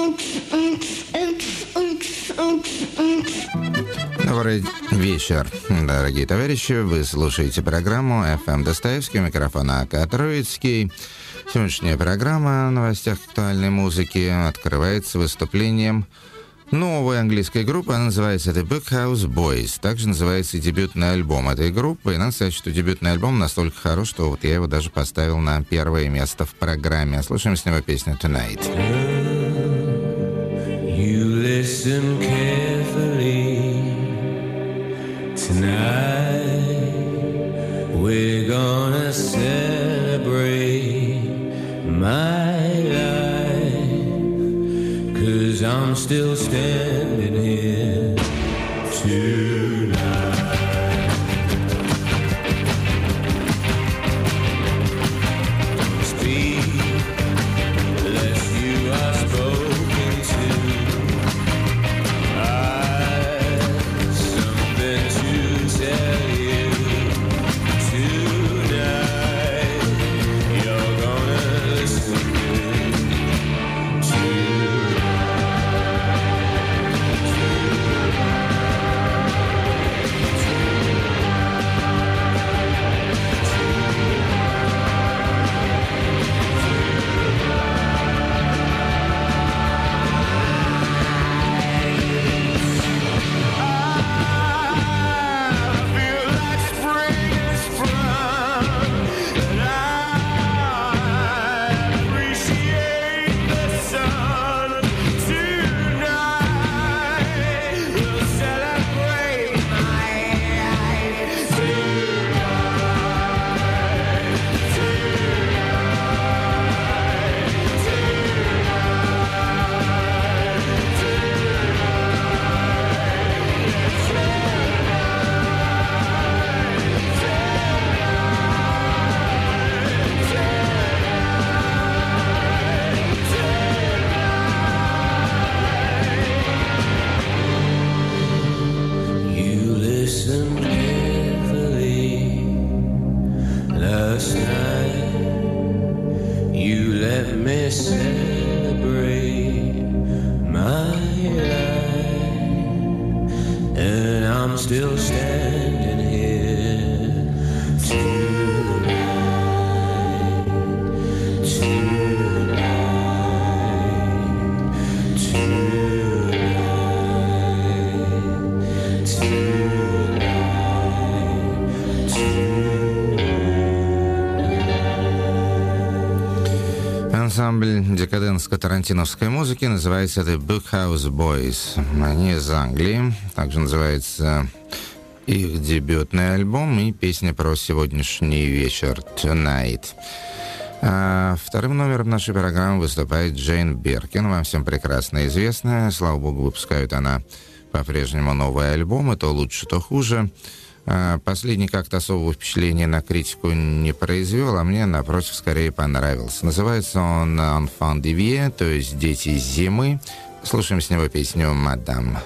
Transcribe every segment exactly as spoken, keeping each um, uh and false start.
Добрый вечер, дорогие товарищи. Вы слушаете программу эф эм Достоевский, микрофон АК Троицкий. Сегодняшняя программа о новостях актуальной музыки открывается выступлением новой английской группы. Она называется The Bookhouse Boys. Также называется и дебютный альбом этой группы. И надо сказать, что дебютный альбом настолько хорош, что вот я его даже поставил на первое место в программе. Слушаем с него песню Tonight. You listen carefully. Tonight we're gonna celebrate my life, 'cause I'm still standing here tonight. Don't speak unless you are spoken to. I've something to tell you tonight. You're gonna listen good tonight. Ансамбль декадентско-тарантиновской музыки называется The Bookhouse Boys. Они из Англии. Также называется их дебютный альбом и песня про сегодняшний вечер Tonight. А вторым номером нашей программы выступает Джейн Биркин. Вам всем прекрасно известная. Слава богу, выпускает она по-прежнему новые альбомы. То лучше, то хуже. Последний как-то особого впечатления на критику не произвел, а мне, напротив, скорее понравился. Называется он «Enfants d'hiver», то есть «Дети зимы». Слушаем с него песню «Мадам».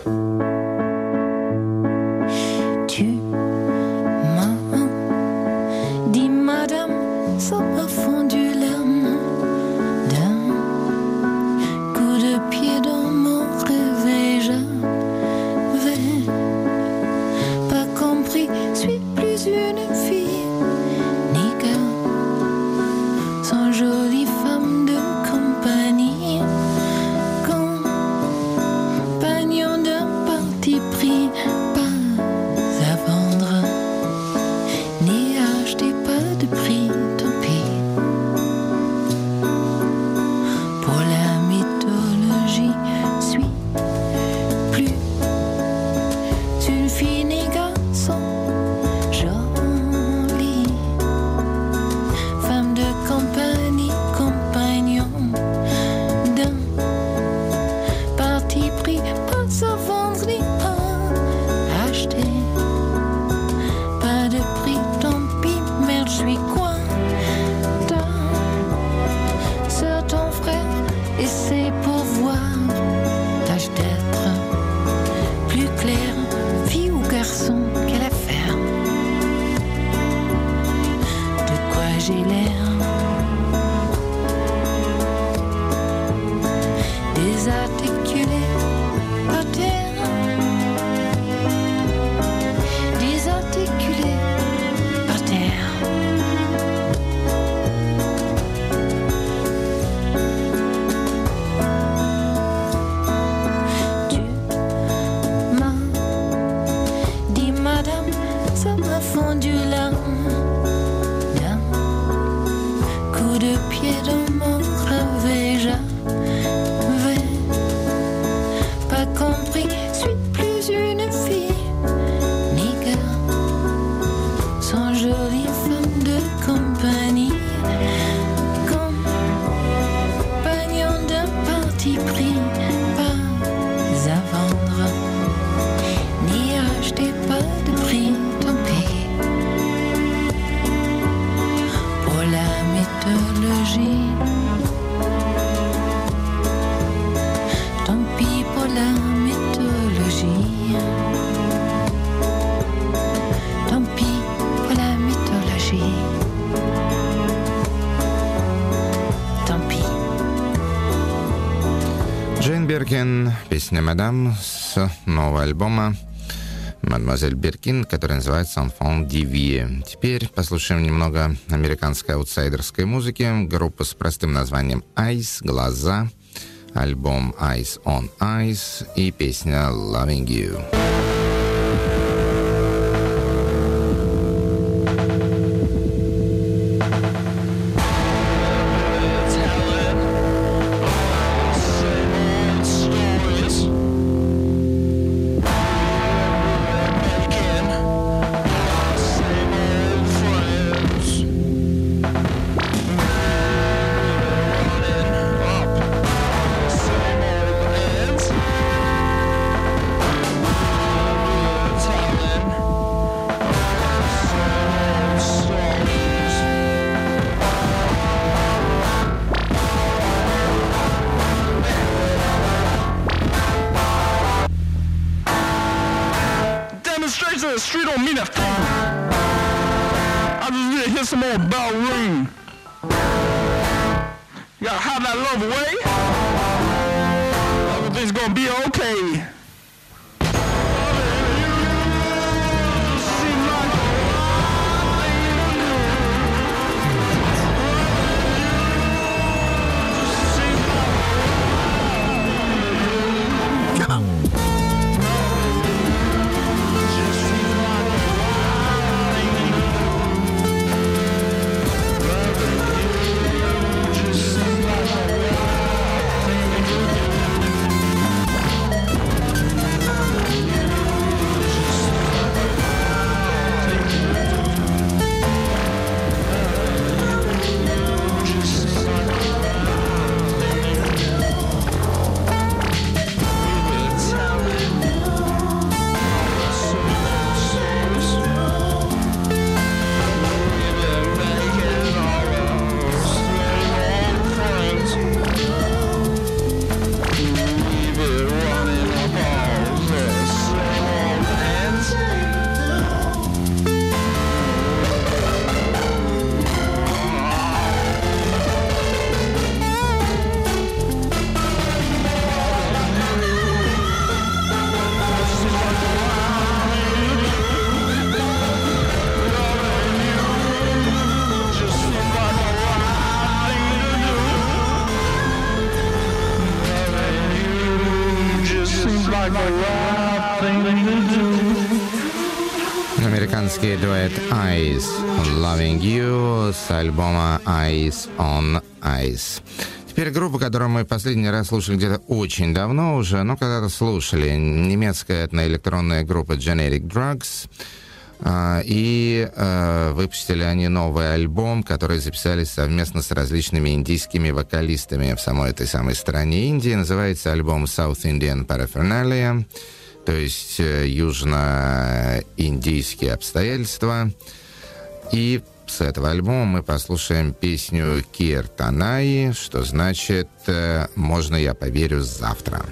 j'ai l'air des désarticulé par terre, désarticulé par terre. Tu m'as dit, madame, ça m'a fondu l'âme d'un coup de pied dans mon crevé. J'avais pas compris, suis plus une fille ni gars, sans jolie femme de compagnie, compagnon d'un parti pris, pas à vendre ni acheter, pas de prix, tant pis pour la mythologie. Tant pis pour la mythologie. Tant pis pour la mythologie. Tant pis. Джейн Биркин, песня «Мадам» с нового альбома «Мадемуазель Биркин», который называется «Enfant de vie». Теперь послушаем немного американской аутсайдерской музыки. Группа с простым названием «Eyes», «Глаза», альбом «Eyes on Eyes» и песня «Loving You». The street don't mean a thing. I just need to hear some old bell ring. You gotta have that love away. Everything's gonna be okay. Американский дуэт Eyes Loving You с альбома Eyes on Eyes. Теперь группа, которую мы последний раз слушали где-то очень давно уже, но когда-то слушали. Немецкая этноэлектронная группа Generic Drugs. И э, выпустили они новый альбом, который записали совместно с различными индийскими вокалистами в самой этой самой стране Индии. Называется альбом South Indian Paraphernalia, то есть э, южно-индийские обстоятельства. И с этого альбома мы послушаем песню «Киртанаи», что значит э, «Можно я поверю завтра».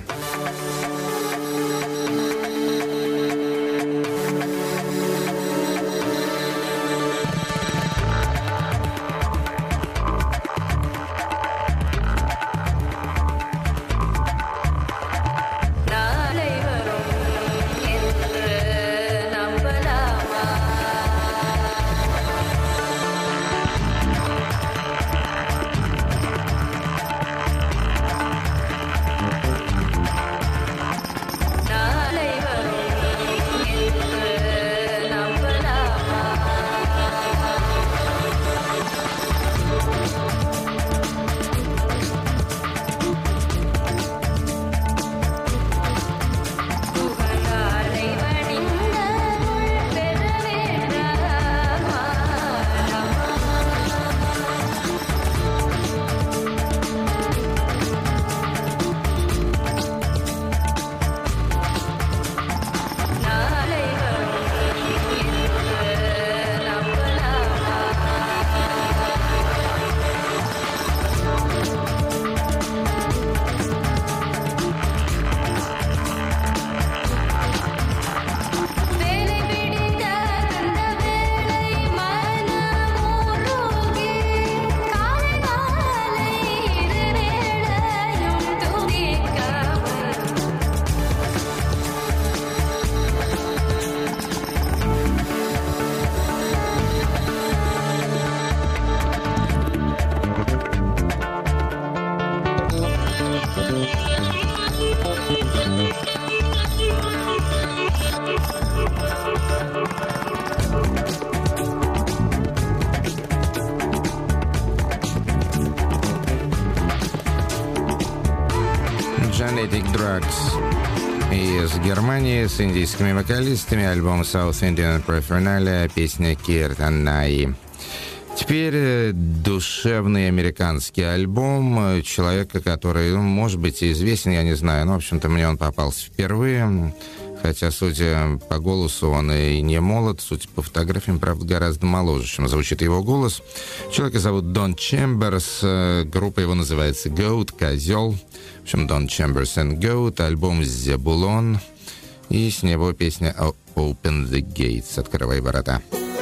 Genetic Drugs из Германии с индийскими вокалистами, альбом South Indian Paraphernalia, песня Киртанай. Теперь душевный американский альбом человека, который, ну, может быть, и известен, я не знаю, но, в общем-то, мне он попался впервые, хотя, судя по голосу, он и не молод, судя по фотографиям, правда, гораздо моложе, чем звучит его голос. Человека зовут Дон Чемберс, группа его называется Goat, Козел. В общем, Don Chambers and Goat, альбом «Зебулон», и с него песня «Open the Gates», «Открывай ворота».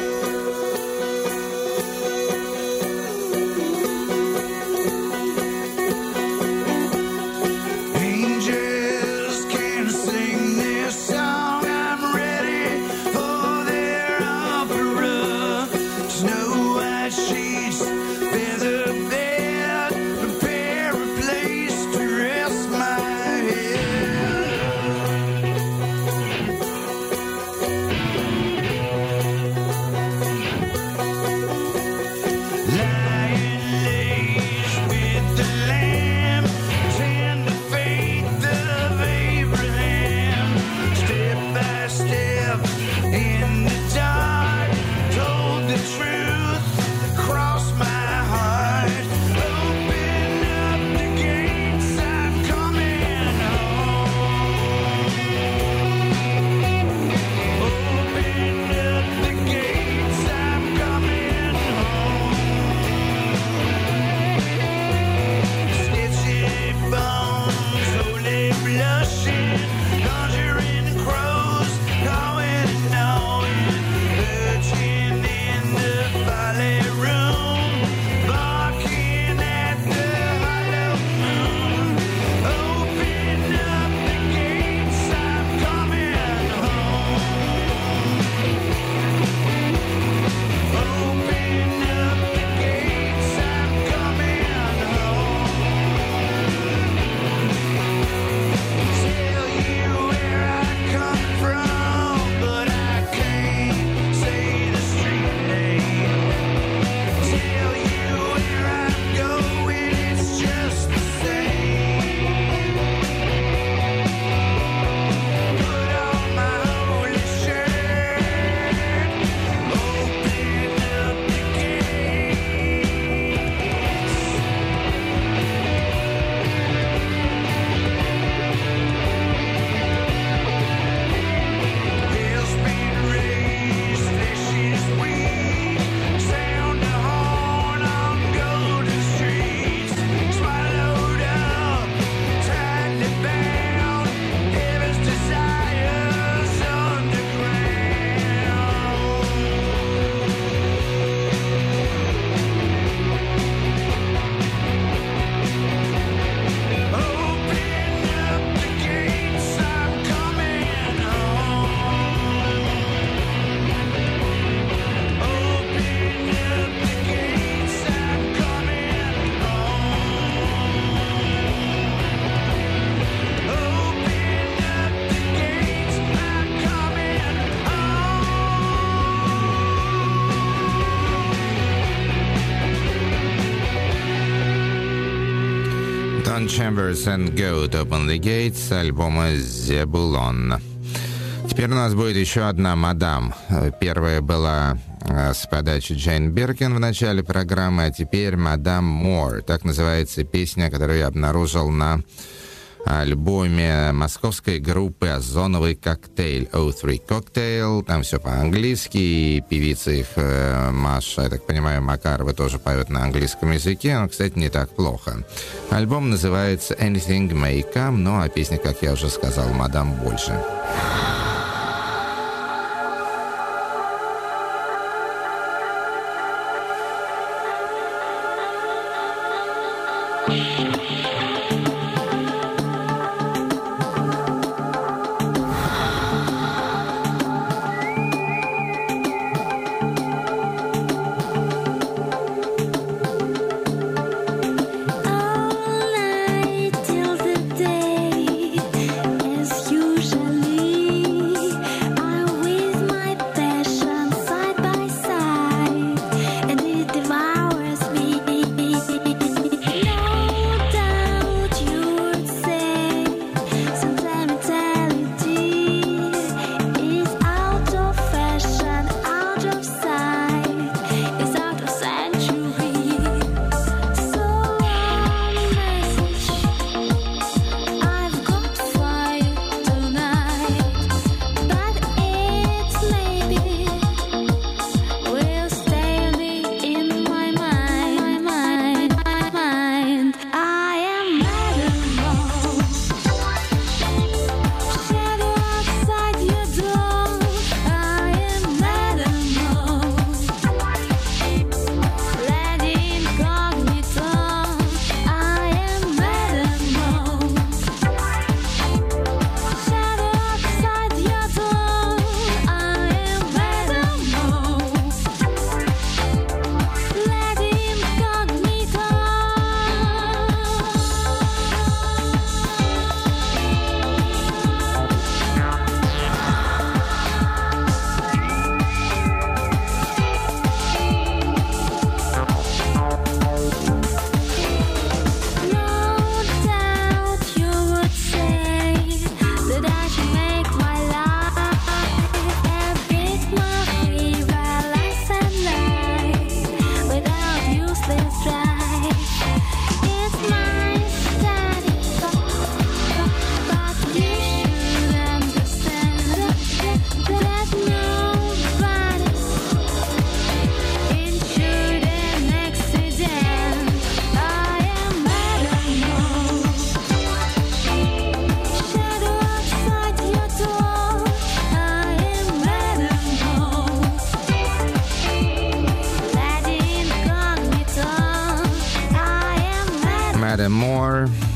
Don Chambers and Goat, Open the Gates с альбома «Зебулон». Теперь у нас будет еще одна мадам. Первая была с подачи Джейн Биркин в начале программы, а теперь «Мадам Мор». Так называется песня, которую я обнаружил на альбоме московской группы «Озоновый коктейль» о три Cocktail. Там все по-английски, и певица их Маша, я так понимаю, Макарова тоже поет на английском языке, но, кстати, не так плохо. Альбом называется «Anything May Come», ну а песня, как я уже сказал, «Мадам» больше. All night till the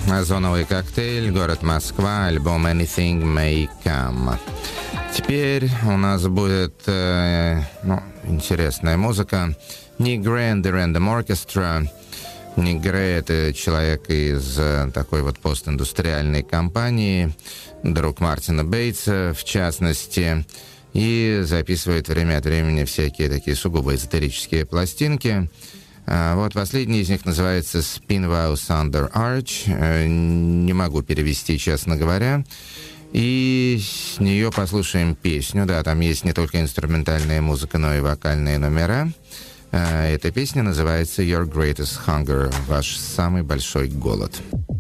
Озоновый коктейль, город Москва, альбом Anything May Come. Теперь у нас будет э, ну, интересная музыка. Ник Грей and the Random Orchestra. Ник Грей — это человек из э, такой вот постиндустриальной компании, друг Мартина Бейтса, в частности, и записывает время от времени всякие такие сугубо эзотерические пластинки. А вот последний из них называется Spinvows Under Arch. Не могу перевести, честно говоря. И с нее послушаем песню. Да, там есть не только инструментальная музыка, но и вокальные номера. Эта песня называется Your Greatest Hunger. Ваш самый большой голод.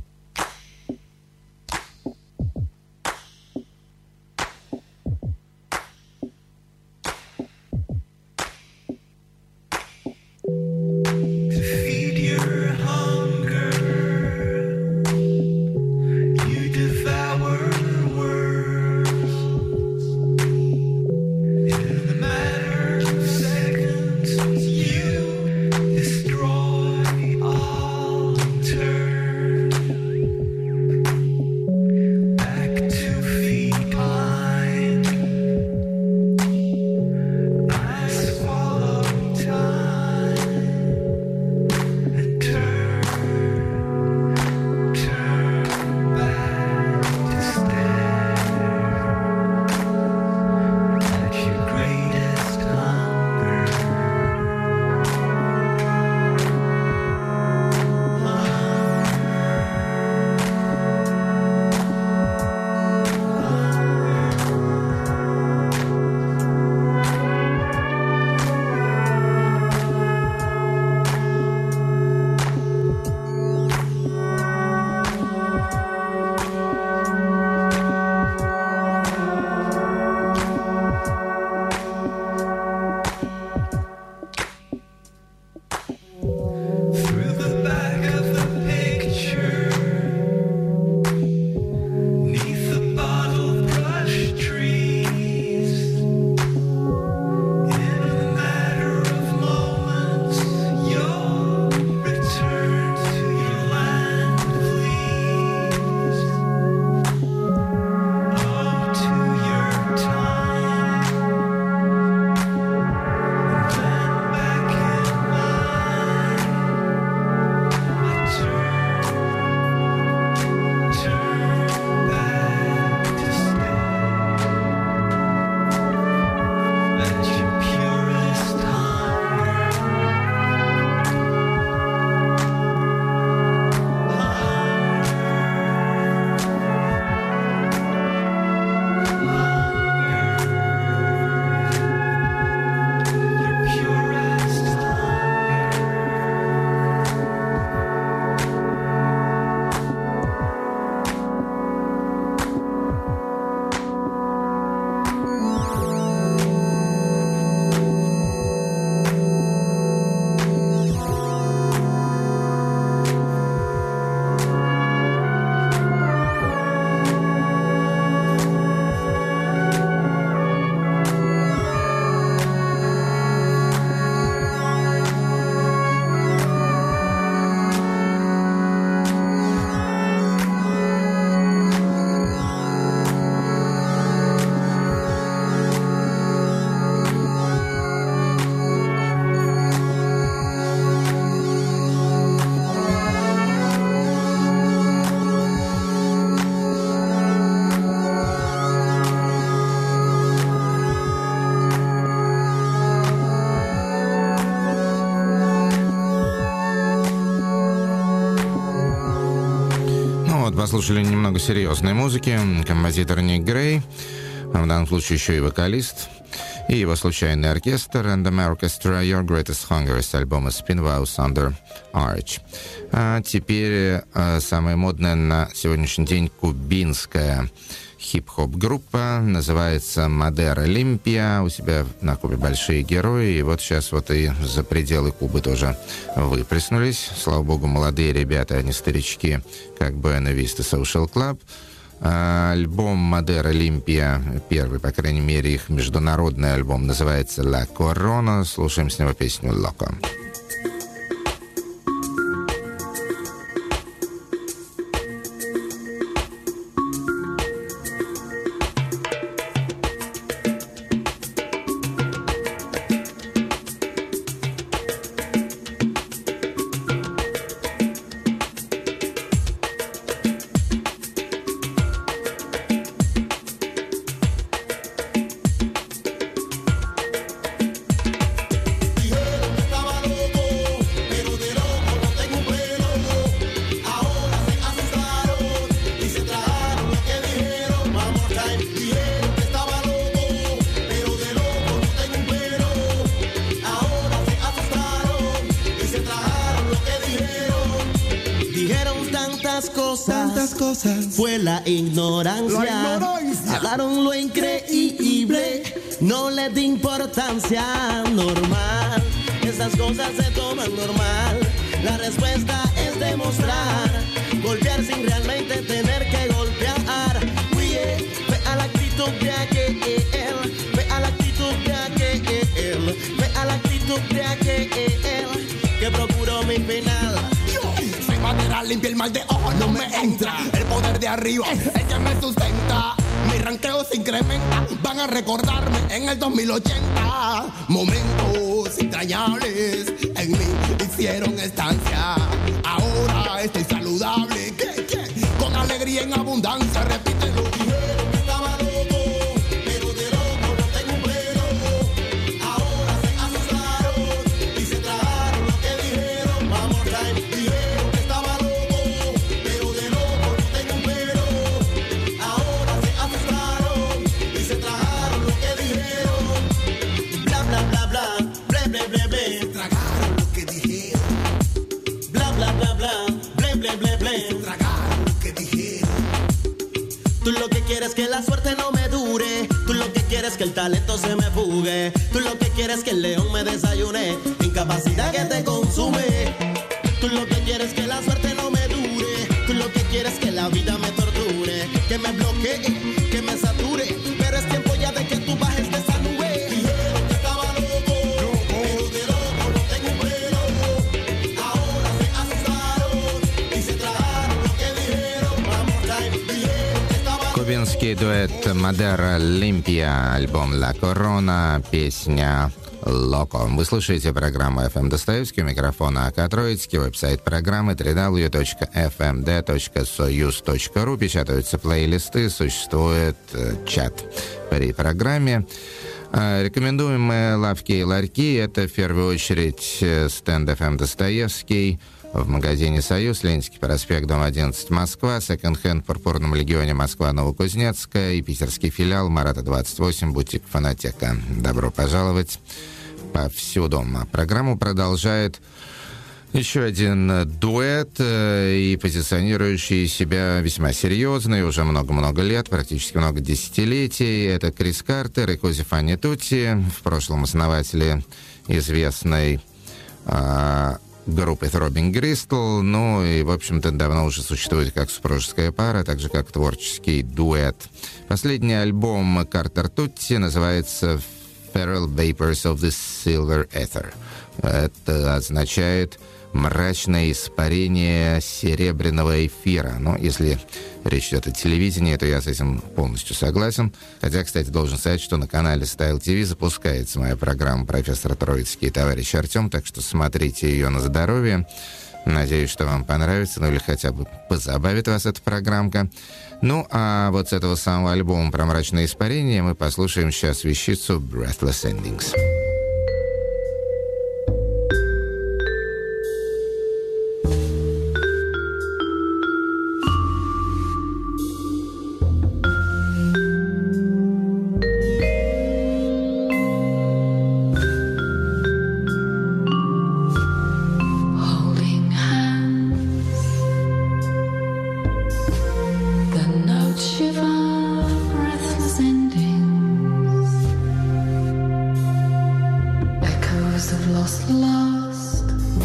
Послушали немного серьезной музыки. Композитор Ник Грей, в данном случае еще и вокалист, и его случайный оркестр Random Orchestra Your Greatest Hunger с альбома Spinvows Under Arch. А теперь а, самая модная на сегодняшний день кубинская хип-хоп группа, называется Мадер Олимпия. У себя на Кубе большие герои, и вот сейчас вот и за пределы Кубы тоже выплеснулись. Слава богу, молодые ребята, они старички, как Buena Vista Social Club. А, альбом Мадер Олимпия, первый, по крайней мере, их международный альбом, называется La Corona. Слушаем с него песню «Loco». cosas, tantas cosas. fue la ignorancia. La ignorancia. Hablaron lo increíble, no le di importancia. Normal, esas cosas se toman normal. La respuesta es demostrar, golpear sin realmente tener que golpear. Oye, ve a la actitud de aquel, ve a la actitud de aquel, ve a la actitud de aquel que procuró mi final. Sin manera limpia el mal de ojo no me entra. El poder de arriba es que me sustenta. Mi ranqueo se incrementa. Van a recordarme en el dos mil ochenta. Momentos entrañables en mí hicieron estancia. Ahora estoy saludable. ¿Qué, qué? Con alegría en abundancia. Repítelo. Dijeron que estaba loco, pero de loco no tengo un pelo. Ahora se asustaron y se tragaron lo que dijeron. Vamos, time. Dijeron que estaba loco, pero de loco no tengo un pelo. Ahora se asustaron y se tragaron lo que dijeron. Bla bla bla bla, ble ble ble ble. Tragaron lo que dijeron. Bla bla bla bla, ble ble ble ble. Tragaron lo que dijeron. Tú lo que quieres es que la suerte no me dure. Tú lo que quieres es que el talento se me fugue. Tú lo que quieres es que el león me desayune. Incapacidad que te consume. Tú lo que quieres es que la suerte no me dure. Tú lo que quieres es que la vida me torture. Que me bloquee, que me sature. Pero es tiempo ya de que tú bajes de esa nube. Dijeron que estaba loco, pero de loco no tengo un pelo. Ahora se asustaron y se tragaron lo que dijeron. Vamos, time. Dijeron que estaba loco. Кубинский дуэт Мадера Олимпия, альбом «Ла Корона», песня «Локо». Вы слушаете программу эф эм Достоевский, у микрофона АК Троицкий, веб-сайт программы дабл ю дабл ю дабл ю точка эф эм дэ точка союз точка ру, печатаются плейлисты, существует э, чат при программе. Э, рекомендуем мы лавки и ларьки, это в первую очередь э, стенд эф эм Достоевский, в магазине «Союз», Ленинский проспект, дом одиннадцать, Москва, секонд-хенд в Пурпурном легионе, Москва, Новокузнецкая и питерский филиал Марата двадцать восемь, бутик «Фонотека». Добро пожаловать повсюду. Программу продолжает еще один дуэт, э, и позиционирующий себя весьма серьезно, и уже много-много лет, практически много десятилетий. Это Крис Картер и Кози Фанни Тутти, в прошлом основатели известной э, группы Throbbing Gristle, ну и, в общем-то, давно уже существует как супружеская пара, так же как творческий дуэт. Последний альбом Картер Тутти называется «Feral Vapors of the Silver Ether». Это означает «мрачное испарение серебряного эфира». Ну, если речь идет о телевидении, то я с этим полностью согласен. Хотя, кстати, должен сказать, что на канале Style ти ви запускается моя программа «Профессор Троицкий и товарищ Артем», так что смотрите ее на здоровье. Надеюсь, что вам понравится, ну или хотя бы позабавит вас эта программка. Ну, а вот с этого самого альбома про мрачное испарение мы послушаем сейчас вещицу «Breathless Endings». Holding hands, the notes shiver, breathless endings, echoes of lost, lost,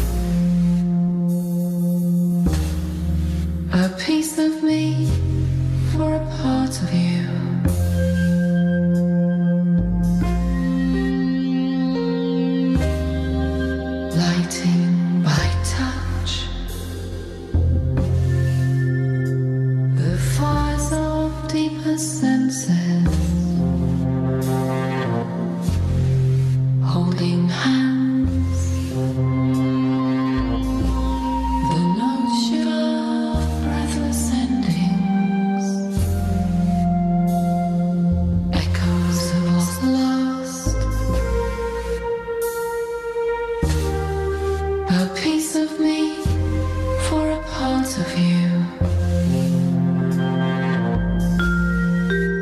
a piece of me for a part of you. Lighting by touch the fires of deeper senses, holding hands, the notes shiver, breathless endings, echoes of lost, lost, a piece of me for a part of you.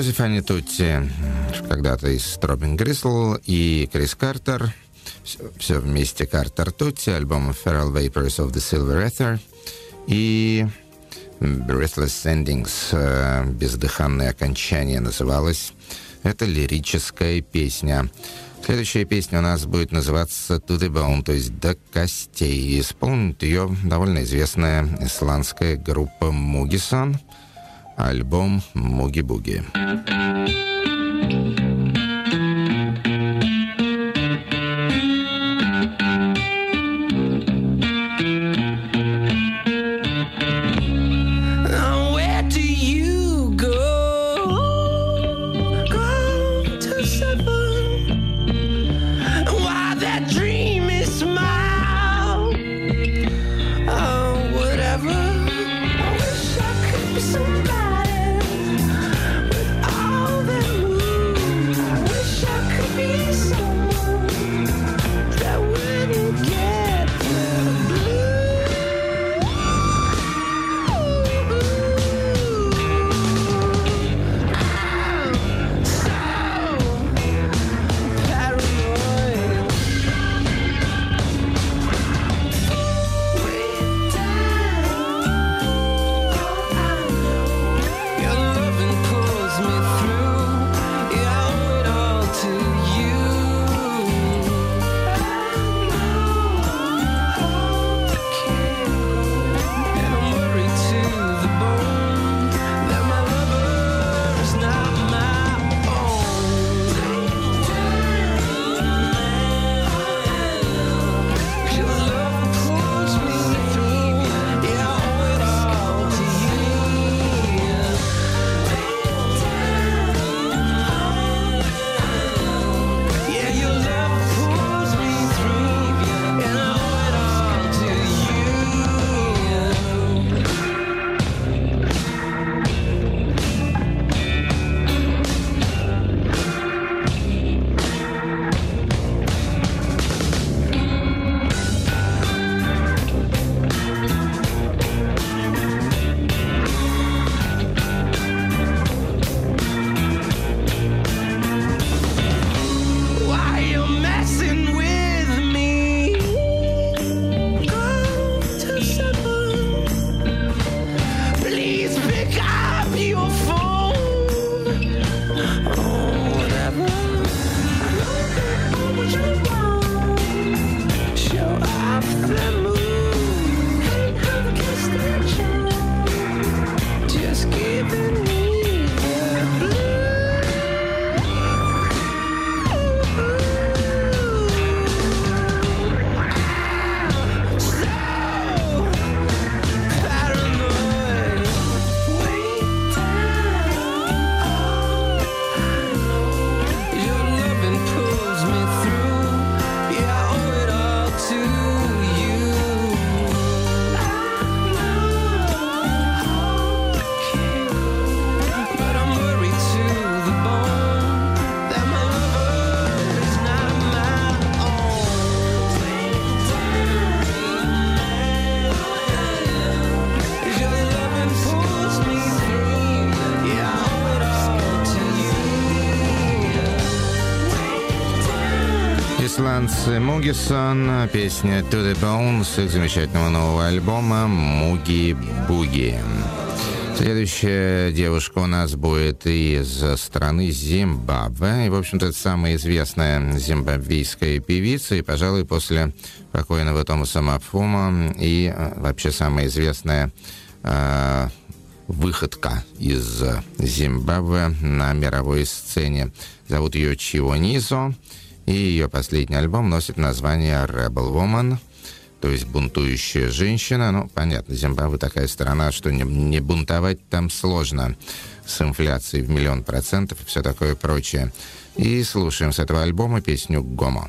Джозеф Анитутти, когда-то из Стробинг Грисл, и Крис Картер, все, все вместе Картер Тутти, альбом Feral Vapors of the Silver Ether и Breathless Endings, бездыханное окончание называлось. Это лирическая песня. Следующая песня у нас будет называться To the Bone, то есть до костей. Исполнит ее довольно известная исландская группа Мугисон. Альбом «Муги-буги». Исландцы Мугисон, песня To the Bone с их замечательного нового альбома «Муги-буги». Следующая девушка у нас будет из страны Зимбабве. И, в общем-то, это самая известная зимбабвийская певица. И, пожалуй, после покойного Томаса Мафума и вообще самая известная э, выходка из Зимбабве на мировой сцене. Зовут ее Чиво Низо. И ее последний альбом носит название «Rebel Woman», то есть «бунтующая женщина». Ну, понятно, Зимбабве такая страна, что не, не бунтовать там сложно, с инфляцией в миллион процентов и все такое прочее. И слушаем с этого альбома песню «Гомо».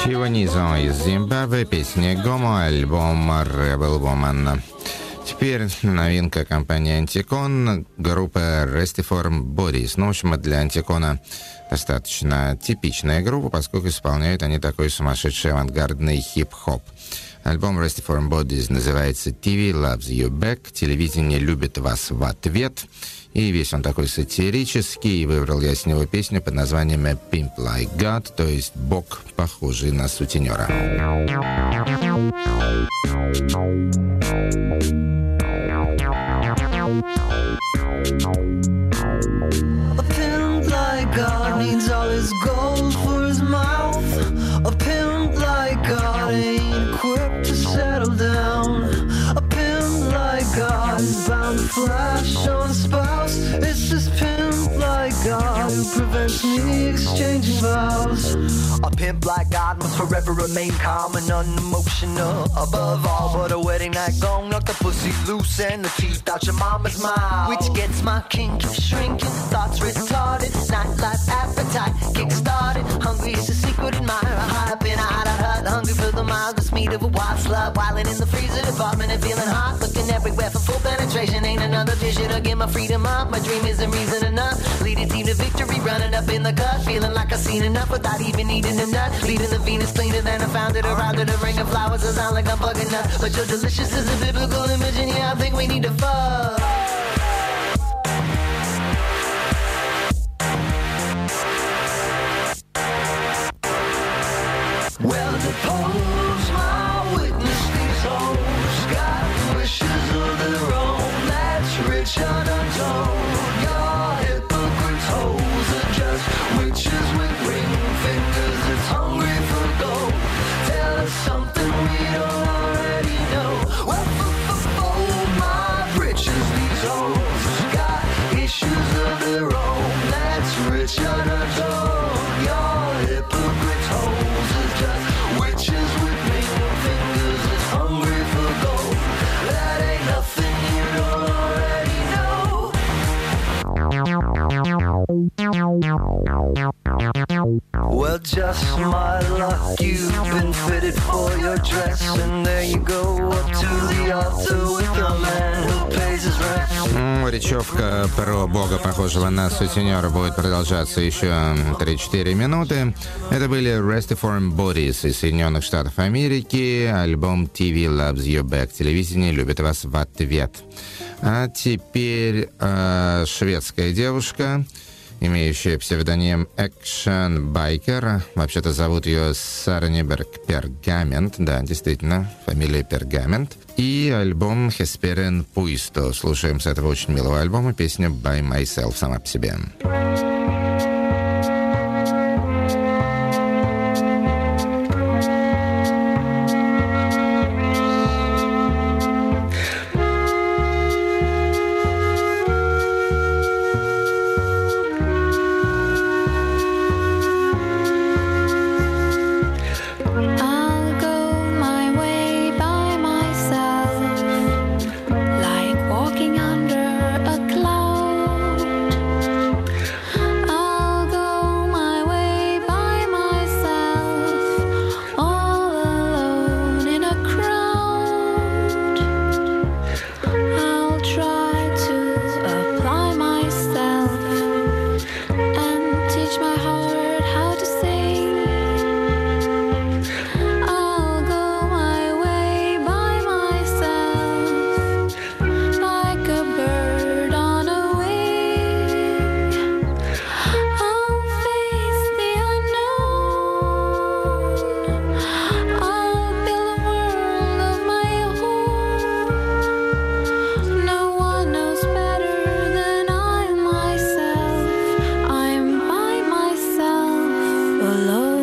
Чиванизо из Зимбабве, песня «Гомо», альбом «Rebel Woman». Теперь новинка компании «Антикон», группа «Restiform Bodies». Ну, в общем, для «Антикона» достаточно типичная группа, поскольку исполняют они такой сумасшедший авангардный хип-хоп. Альбом «Restiform Bodies» называется «ти ви Loves You Back», «Телевидение любит вас в ответ». И весь он такой сатирический, и выбрал я с него песню под названием «A Pimp Like God», то есть «Бог, похожий на сутенера». A pimp like God needs all his gold for his mouth. A pimp like God ain't equipped to settle down. A pimp like God is bound to flash on a spouse. It's this pimp like God who prevents me exchanging vows. A pimp like God must forever remain calm and unemotional. Above all, but a wedding night gone, knock the pussy loose and the teeth out your mama's mouth. Which gets my kink shrinking, thoughts retarded, nightlife appetite kick-started. Hungry is a secret admirer, high up in a hot hut, hungry for the mild, the speed of a wild slut, wilding in the freezer department and feeling hot, looking everywhere for full penetration. Ain't another dish to get my freedom up. My dream isn't reason enough. Leading team to victory, running up in the cut, feeling like I've seen enough without even needing a nut. Leading the Venus cleaner than I found it around it. A ring of flowers, I sound like I'm bugging up, but you're delicious as a biblical image, and yeah, I think we need to fuck. Well, depose my witness, these hoes got wishes of their own. That's rich and untold. Your hypocrites hoes are just witches with ring fingers that's hungry for gold. Tell us something we don't already know. Well, fold my britches, these hoes got issues of their own. That's rich and untold. Your hypocrites hoes are just witches with ring fingers that's hungry for gold. That ain't nothing you don't already know. Well, just my luck, you've been fitted for your dress, and there you go up to the altar with a man who pays his rent. Ну, речевка про бога, похожего на сутенера, будет продолжаться еще три-четыре минуты. Это были Restiform Bodies из Соединенных Штатов Америки, альбом «ти ви Loves You Back», телевидение любит вас в ответ. А теперь э, шведская девушка, имеющая псевдоним Action Biker. Вообще-то зовут ее Сарнеберг Пергамент. Да, действительно, фамилия Пергамент. И альбом Hesperen Puisto. Слушаем с этого очень милого альбома песню By Myself сама по себе. I'll go my way by myself, like walking under a cloud. I'll go my way by myself, all alone in a crowd. I'll try to apply myself and teach my heart how to sing. I'll go my way by myself, like a bird on a wing. I'll face the unknown. I'll build a world of my own. No one knows better than I myself. I'm by myself alone.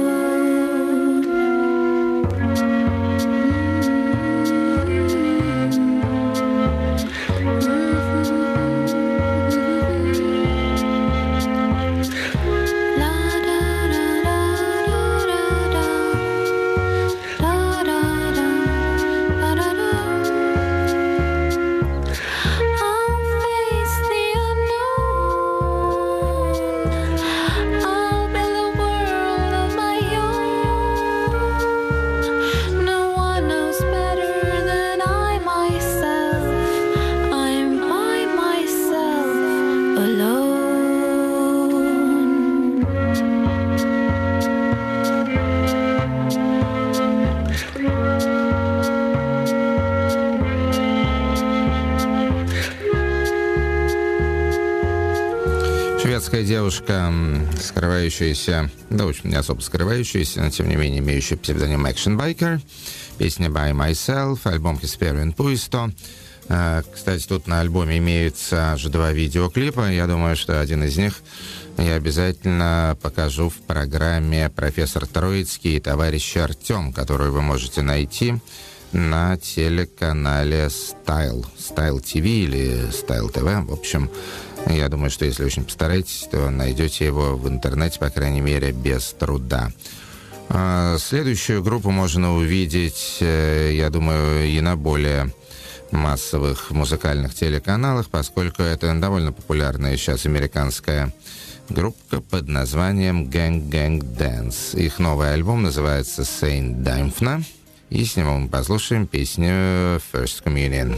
I'll face the unknown. I'll build a world of my американская девушка, м, скрывающаяся, да, в общем, не особо скрывающаяся, но тем не менее имеющая псевдоним Action Biker. Песня By Myself, альбом Hesperian Puisto. Э, Кстати, тут на альбоме имеются аж два видеоклипа. Я думаю, что один из них я обязательно покажу в программе «Профессор Троицкий и товарищ Артем», которую вы можете найти на телеканале Style, Style ти ви или Style ти ви. В общем, я думаю, что если очень постараетесь, то найдете его в интернете, по крайней мере, без труда. А следующую группу можно увидеть, я думаю, и на более массовых музыкальных телеканалах, поскольку это довольно популярная сейчас американская группа под названием Gang Gang Dance. Их новый альбом называется Saint Dymphna. И с него мы послушаем песню First Communion.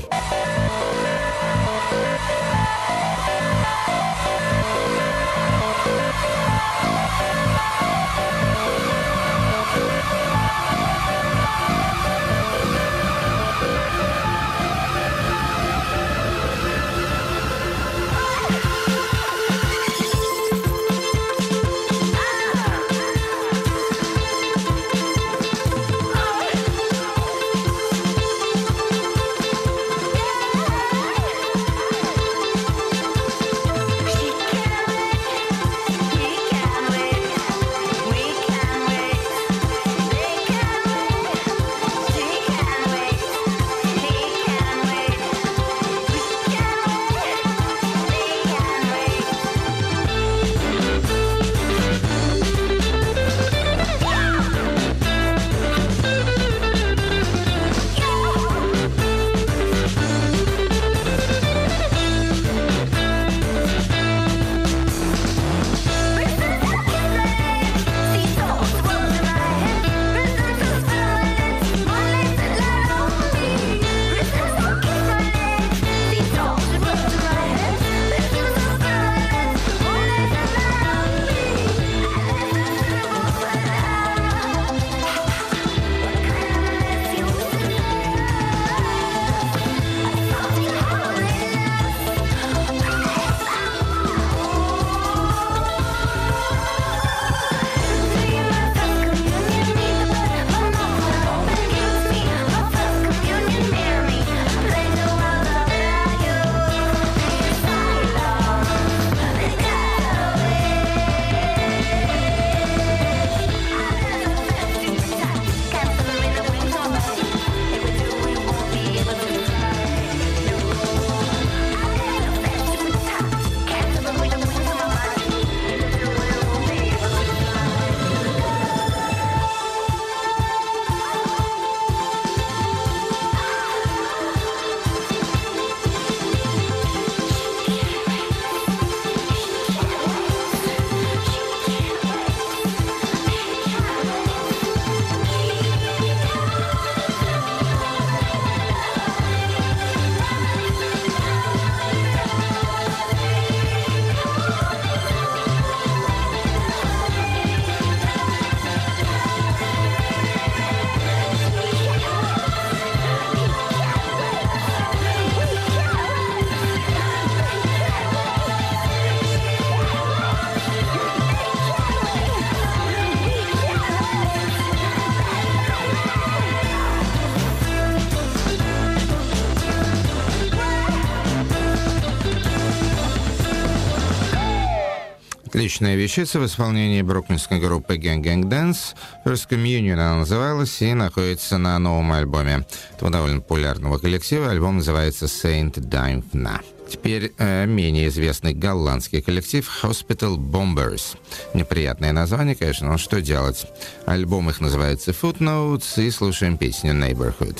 Отличная вещица в исполнении бруклинской группы Gang Gang Dance. First Communion она называлась и находится на новом альбоме этого довольно популярного коллектива. Альбом называется Saint Dymphna. Теперь э, менее известный голландский коллектив Hospital Bombers. Неприятное название, конечно, но что делать? Альбом их называется Footnotes, и слушаем песню Neighborhood.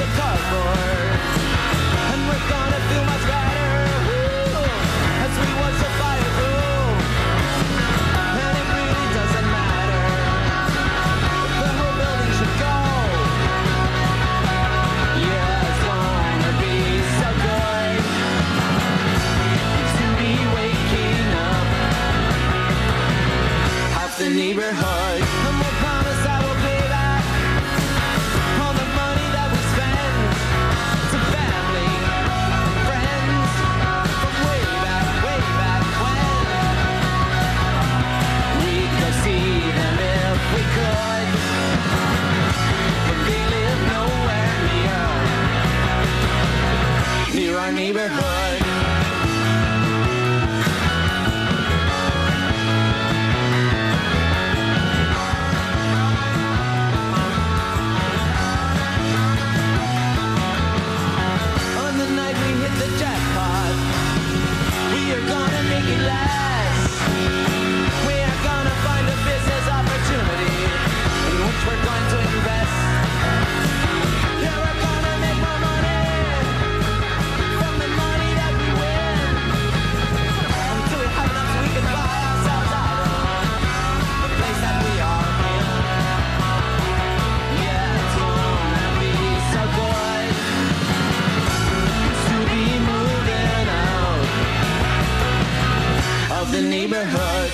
We was neighborhood. On the night we hit the jackpot, we are gonna make it last. We are gonna find a business opportunity in which we're going to invest. Yeah, we're gonna make more money from the money that we win, until we have enough so we can buy ourselves out of the place that we are in. Yeah, it's gonna be so good to be moving out of the neighborhood.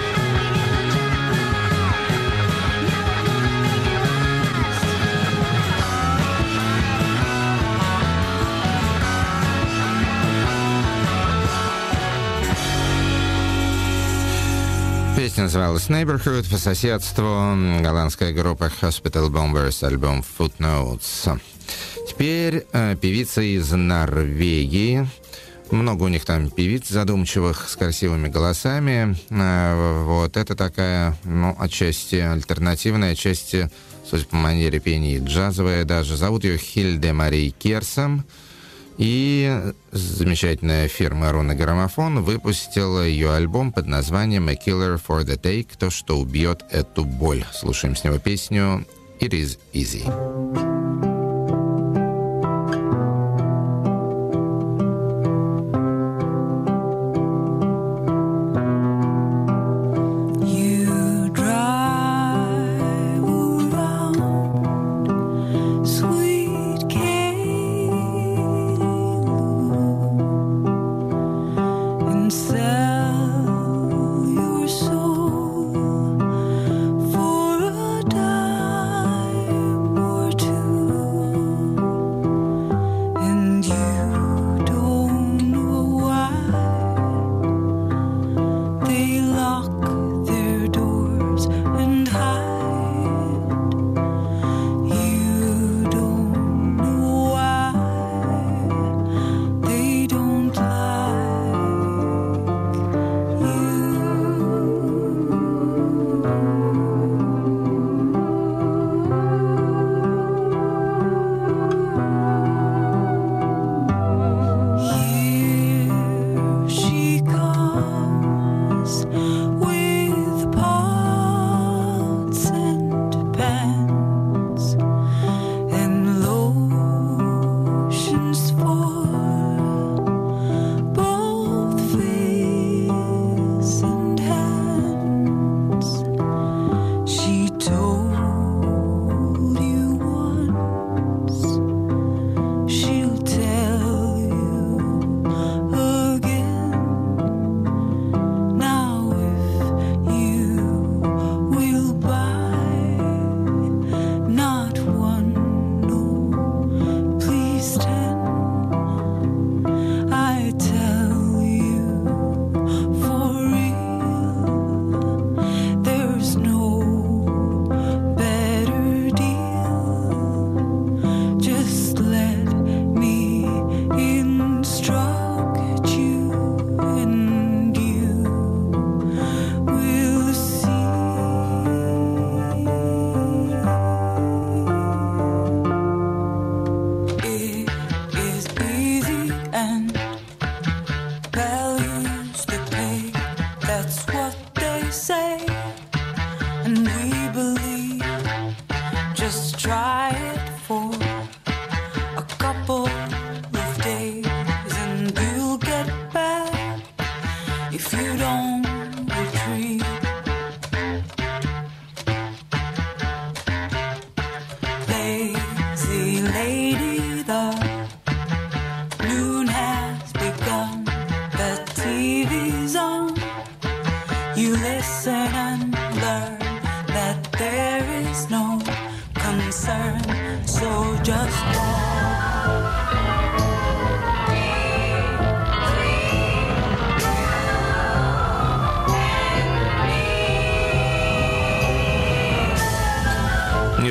Песня называлась Neighborhood, по соседству голландская группа Hospital Bombers, альбом Footnotes. Теперь э, певица из Норвегии. Много у них там певиц задумчивых с красивыми голосами. Э, вот это такая, ну, отчасти альтернативная, отчасти, судя по манере пения, джазовая даже. Зовут ее Хильде Мари Керсом. И замечательная фирма «Руна Граммофон» выпустила ее альбом под названием «A Killer for the Take», то, что убьет эту боль. Слушаем с него песню «It is Easy». You drive around, sweet and sell your soul for a dime or two, and you don't know why they lock their doors and hide. You don't know why they don't like Here she comes with pots and pans and lotions for both face and hands. She told you once, she'll tell you again. Now if you will buy not one, no, please ten, I tell you for real, there's no better deal. Just let me instruct you, and you will see. It is easy and values to pay. That's what they say, and we believe. Just try it for a couple of days, and you'll get back if you don't retreat. Lazy lady, the noon has begun. The T V's on. You listen and learn that there is no concern. So just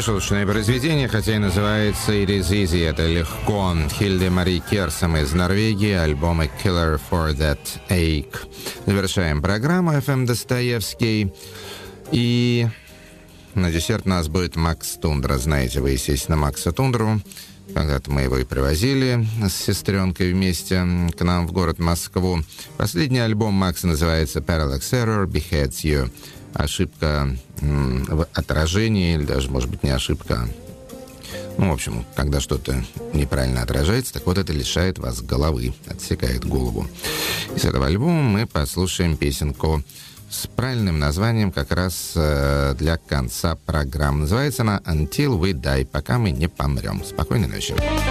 прошедшее произведение, хотя и называется «It is easy», это легко. Хильде Мари Керсом из Норвегии, альбом «A Killer for That Ache». Завершаем программу эф эм Достоевский. И на десерт у нас будет Макс Тундра. Знаете вы, естественно, Макса Тундру. Когда-то мы его и привозили с сестренкой вместе к нам в город Москву. Последний альбом Макса называется «Parallax Error Beheads You». Ошибка м, в отражении, или даже, может быть, не ошибка. Ну, в общем, когда что-то неправильно отражается, так вот это лишает вас головы, отсекает голову. Из этого альбома мы послушаем песенку с правильным названием как раз э, для конца программы. Называется она «Until We Die», пока мы не помрем. Спокойной ночи.